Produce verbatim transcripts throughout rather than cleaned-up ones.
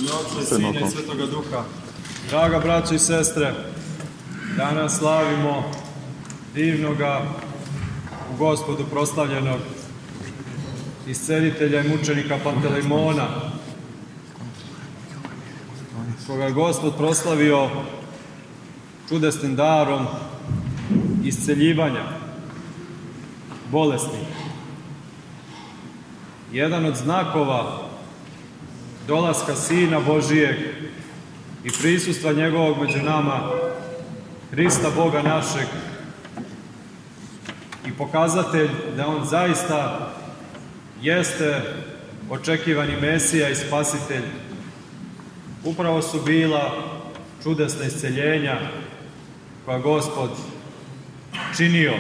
Oca i Sina i Svetoga Duha. Draga braćo i sestre, danas slavimo divnoga, u Gospodu proslavljenog iscelitelja i mučenika Pantelejmona, koga je Gospod proslavio čudesnim darom isceljivanja bolesnih. Jedan od znakova dolaska Sina Božijeg i prisustva njegovog među nama, Hrista Boga našeg, i pokazatelj da on zaista jeste očekivani Mesija i Spasitelj, upravo su bila čudesna isceljenja koja Gospod činio.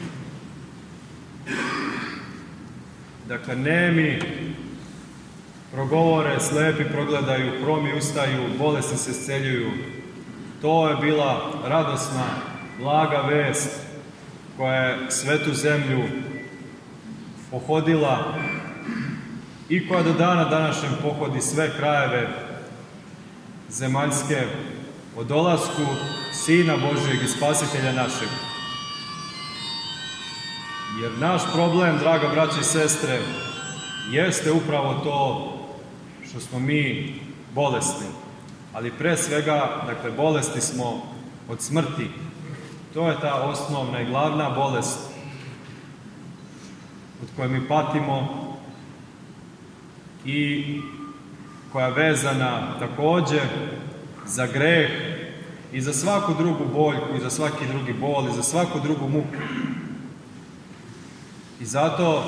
Dakle, nemi progovore, slepi progledaju, hromi ustaju, bolesni se isceljuju. To je bila radosna, blaga vest koja je svetu zemlju pohodila i koja do dana današnjem pohodi sve krajeve zemaljske o dolasku Sina Božijeg i Spasitelja našeg. Jer naš problem, draga braće i sestre, jeste upravo to što smo mi bolesni. Ali pre svega, dakle, bolesti smo od smrti. To je ta osnovna i glavna bolest od koje mi patimo i koja je vezana takođe za greh i za svaku drugu boljku i za svaki drugi bol i za svaku drugu muku. I zato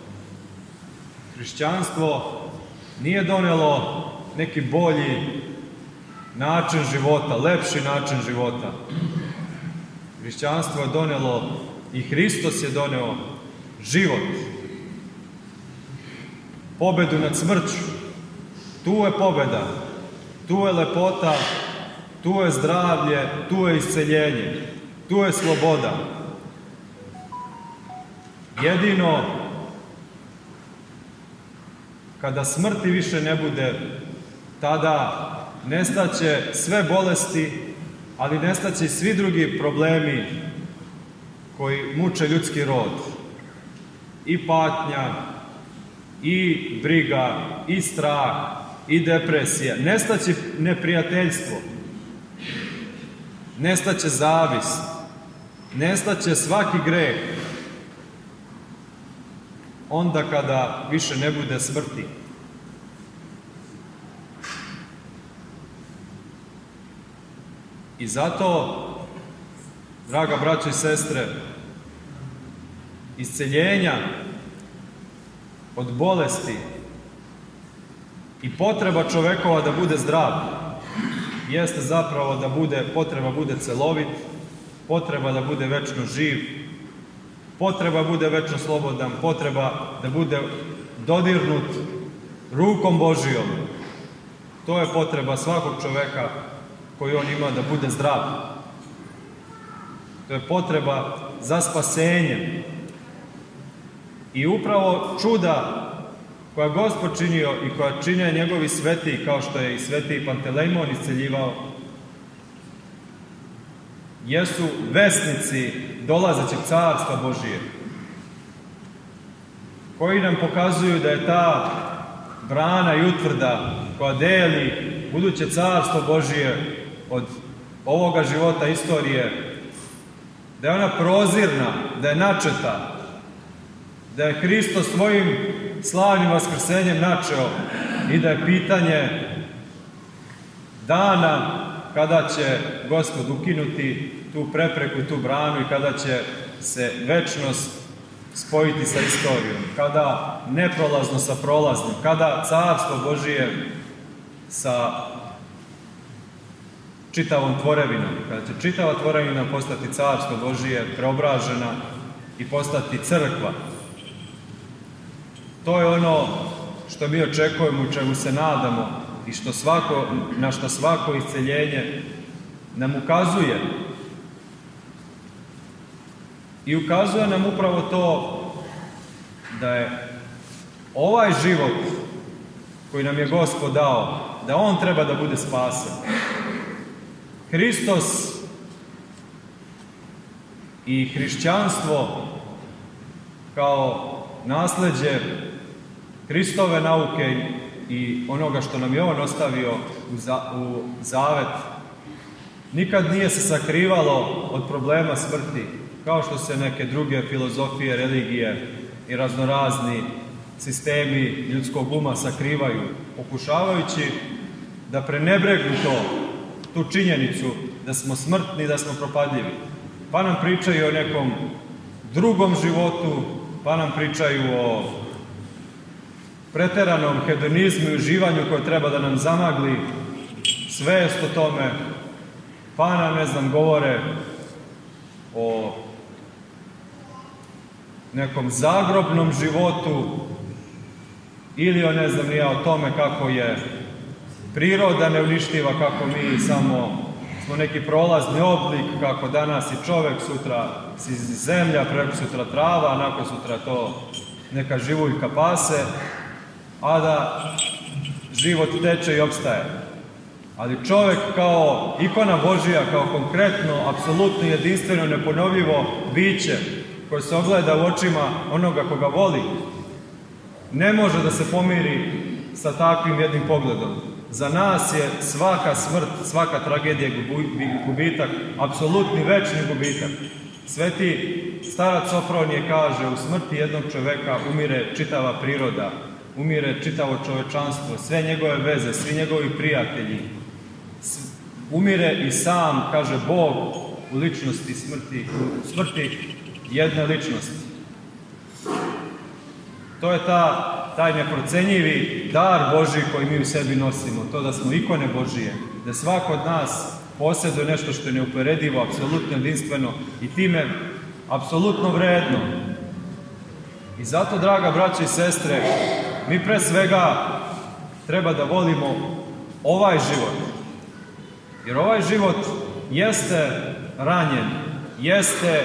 hrišćanstvo nije donelo neki bolji način života, lepši način života. Hrišćanstvo je donelo i Hristos je doneo život, pobedu nad smrću. Tu je pobeda, tu je lepota, tu je zdravlje, tu je isceljenje, tu je sloboda. Jedino kada smrti više ne bude, tada nestaće sve bolesti, ali nestaće i svi drugi problemi koji muče ljudski rod. I patnja, i briga, i strah, i depresija. Nestaće neprijateljstvo, nestaće zavist, nestaće svaki greh. Onda kada više ne bude smrti. I zato, draga braćo i sestre, isceljenja od bolesti i potreba čovekova da bude zdrav jeste zapravo da bude, potreba bude celovit, potreba da bude večno živ, potreba bude večno slobodan, potreba da bude dodirnut rukom Božijom. To je potreba svakog čoveka koji on ima, da bude zdrav. To je potreba za spasenjem. I upravo čuda koja Gospod činio i koja čine njegovi sveti, kao što je i sveti Pantelejmon isceljivao, jesu vesnici dolazećeg carstva Božije, koji nam pokazuju da je ta brana i utvrda koja deli buduće carstvo Božije od ovoga života istorije, da je ona prozirna, da je načeta, da je Hristos svojim slavnim vaskrsenjem načeo i da je pitanje dana kada će Gospod ukinuti tu prepreku, tu branu i kada će se večnost spojiti sa istorijom, kada neprolazno sa prolaznim, kada carstvo Božije sa čitavom tvorevinom, kada će čitava tvorevina postati carstvo Božije, preobražena i postati crkva. To je ono što mi očekujemo, u čemu se nadamo i što svako, na što svako isceljenje nam ukazuje. I ukazuje nam upravo to da je ovaj život koji nam je Gospod dao da on treba da bude spasen. Hristos i hrišćanstvo kao nasleđe Hristove nauke i onoga što nam je on ostavio u, za, u zavet nikad nije se sakrivalo od problema smrti, kao što se neke druge filozofije, religije i raznorazni sistemi ljudskog uma sakrivaju, pokušavajući da prenebregnu to, tu činjenicu da smo smrtni, da smo propadljivi. Pa nam pričaju o nekom drugom životu, pa nam pričaju o preteranom hedonizmu i uživanju koje treba da nam zamagli svest o tome, pa nam, ne znam, govore o nekom zagrobnom životu ili o, ne znam, nije o tome kako je priroda neuništiva, kako mi samo smo neki prolazni oblik, kako danas i čovek, sutra si zemlja, preko sutra trava, nakon sutra to neka živuljka pase, a da život teče i opstaje. Ali čovek kao ikona Božija, kao konkretno, apsolutno jedinstveno, neponovljivo biće koje se ogleda u očima onoga koga voli, ne može da se pomiri sa takvim jednim pogledom. Za nas je svaka smrt, svaka tragedija gubitak, apsolutni večni gubitak. Sveti starac Sofronije kaže, u smrti jednog čoveka umire čitava priroda, umire čitavo čovečanstvo, sve njegove veze, svi njegovi prijatelji. Umire i sam, kaže Bog, u ličnosti smrti, u smrti jedne ličnosti. To je ta, taj neprocenjivi dar Božji koji mi u sebi nosimo, to da smo ikone Božije, da svako od nas posjeduje nešto što je neuporedivo, apsolutno jedinstveno i time apsolutno vredno. I zato, draga braća i sestre, mi pre svega treba da volimo ovaj život. Jer ovaj život jeste ranjen, jeste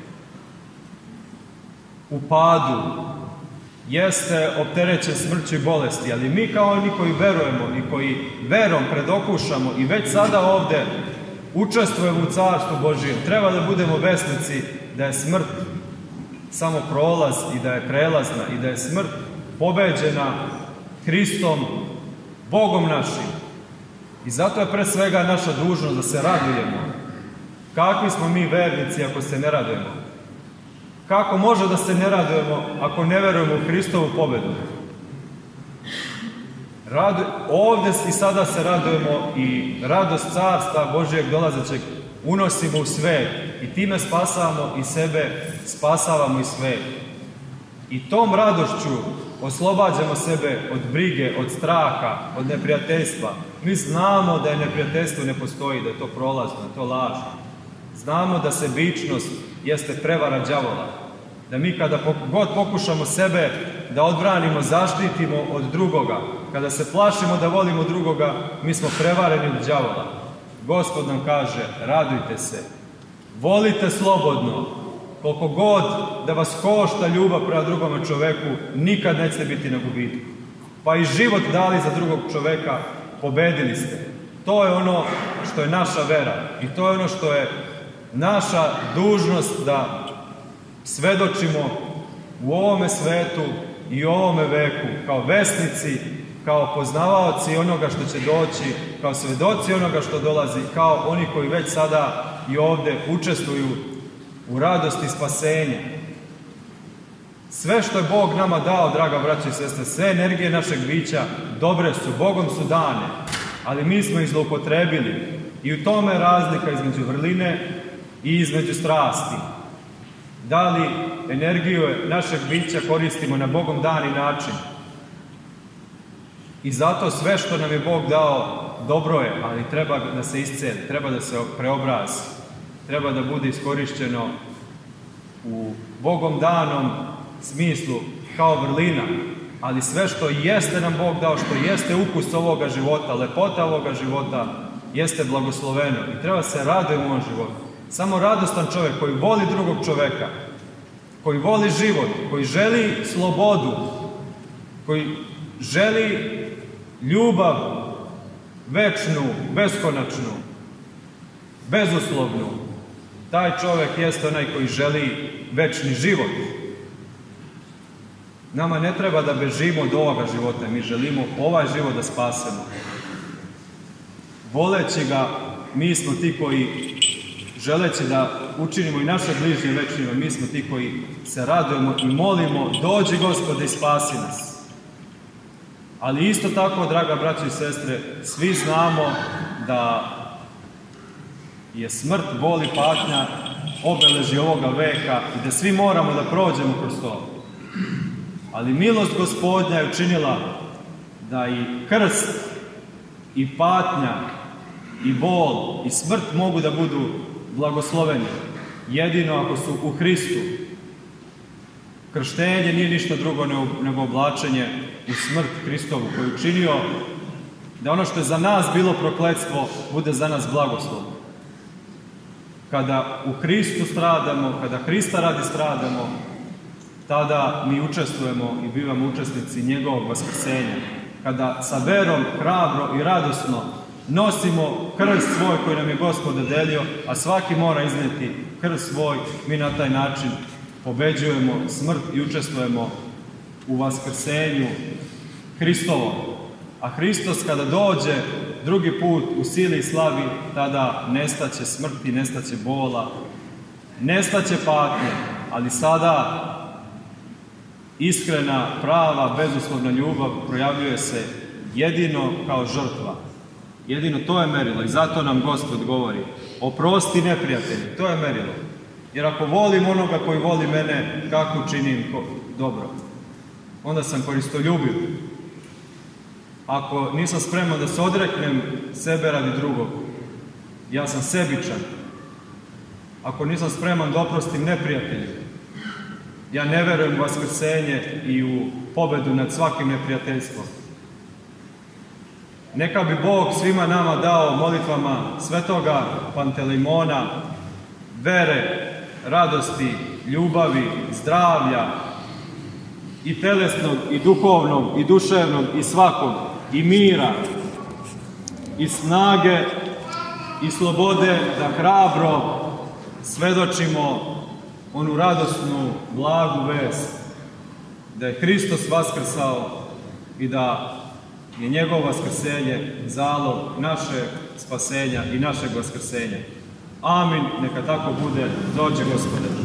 u padu, jeste opterećen smrću i bolesti, ali mi kao oni koji verujemo i koji verom predokušamo i već sada ovde učestvujemo u Carstvu Božijem, treba da budemo vesnici da je smrt samo prolaz i da je prelazna i da je smrt pobeđena Hristom, Bogom našim. I zato je pre svega naša dužnost da se radujemo. Kakvi smo mi vernici ako se ne radujemo? Kako može da se ne radujemo ako ne verujemo u Hristovu pobedu? Radu, ovde i sada se radujemo i radost Carstva Božijeg dolazećeg unosimo u svet i time spasavamo i sebe, spasavamo i svet. I tom radošću oslobađamo sebe od brige, od straha, od neprijateljstva. Mi znamo da je neprijateljstvo ne postoji, da je to prolazno, da je to lažno. Znamo da sebičnost jeste prevara đavola. Da mi kada god pokušamo sebe da odbranimo, zaštitimo od drugoga, kada se plašimo da volimo drugoga, mi smo prevareni od đavola. Gospod nam kaže, radujte se, volite slobodno, koliko god da vas košta ljubav prema drugome čoveku, nikad nećete biti na gubitku. Pa i život dali za drugog čoveka, pobedili ste. To je ono što je naša vera i to je ono što je naša dužnost da svedočimo u ovome svetu i u ovome veku, kao vesnici, kao poznavaoci onoga što će doći, kao svedoci onoga što dolazi, kao oni koji već sada i ovde učestvuju u radosti spasenja. Sve što je Bog nama dao, draga braća i sestre, sve energije našeg bića dobre su, Bogom su dane, ali mi smo ih zloupotrebili. I u tome je razlika između vrline i između strasti. Da li energiju našeg bića koristimo na Bogom dani način. I zato sve što nam je Bog dao dobro je, ali treba da se isceli, treba da se preobrazi, treba da bude iskorišćeno u Bogom danom smislu kao vrlina, ali sve što jeste nam Bog dao, što jeste ukus ovoga života, lepota ovoga života, jeste blagosloveno i treba se raditi u ovom životu. Samo radostan čovjek koji voli drugog čoveka, koji voli život, koji želi slobodu, koji želi ljubav večnu, beskonačnu, bezuslovnu, taj čovjek jeste onaj koji želi večni život. Nama ne treba da bežimo od ovoga života, mi želimo ovaj život da spasemo. Voleći ga, mi smo ti koji, želeći da učinimo i naše bližnje večnima, mi smo ti koji se radujemo i molimo, dođi Gospode i spasi nas. Ali isto tako, draga braćo i sestre, svi znamo da je smrt, bol i patnja obeleži ovoga veka i da svi moramo da prođemo kroz to. Ali milost Gospodnja je učinila da i krst, i patnja, i bol, i smrt mogu da budu blagosloveni. Jedino ako su u Hristu. Krštenje nije ništa drugo nego oblačenje u smrt Hristovu koji je učinio da ono što je za nas bilo prokletstvo bude za nas blagoslov. Kada u Hristu stradamo, kada Hrista radi stradamo, tada mi učestvujemo i bivamo učesnici njegovog vaskrsenja. Kada sa verom, hrabro i radosno nosimo krst svoj koji nam je Gospod dodelio, a svaki mora iznijeti krst svoj, mi na taj način pobeđujemo smrt i učestvujemo u vaskrsenju Hristovom. A Hristos kada dođe drugi put u sili i slavi, tada nestaće smrti, nestaće bola, nestaće patnje, ali sada iskrena, prava, bezuslovna ljubav projavljuje se jedino kao žrtva. Jedino to je merilo i zato nam Gospod govori: oprosti neprijatelji, to je merilo. Jer ako volim onoga koji voli mene, kako činim dobro? Onda sam koristoljubiv. Ako nisam spreman da se odreknem sebe radi drugog, ja sam sebičan. Ako nisam spreman da oprostim neprijatelju, ja ne verujem u vaskrsenje i u pobedu nad svakim neprijateljstvom. Neka bi Bog svima nama dao molitvama svetoga Pantelejmona vere, radosti, ljubavi, zdravlja i telesnog, i duhovnog, i duševnog, i svakog, i mira, i snage, i slobode da hrabro svedočimo onu radosnu, blagu vest da je Hristos vaskrsao i da je njegovo vaskrsenje zalog našeg spasenja i našeg vaskrsenja. Amin, neka tako bude. Dođe Gospode.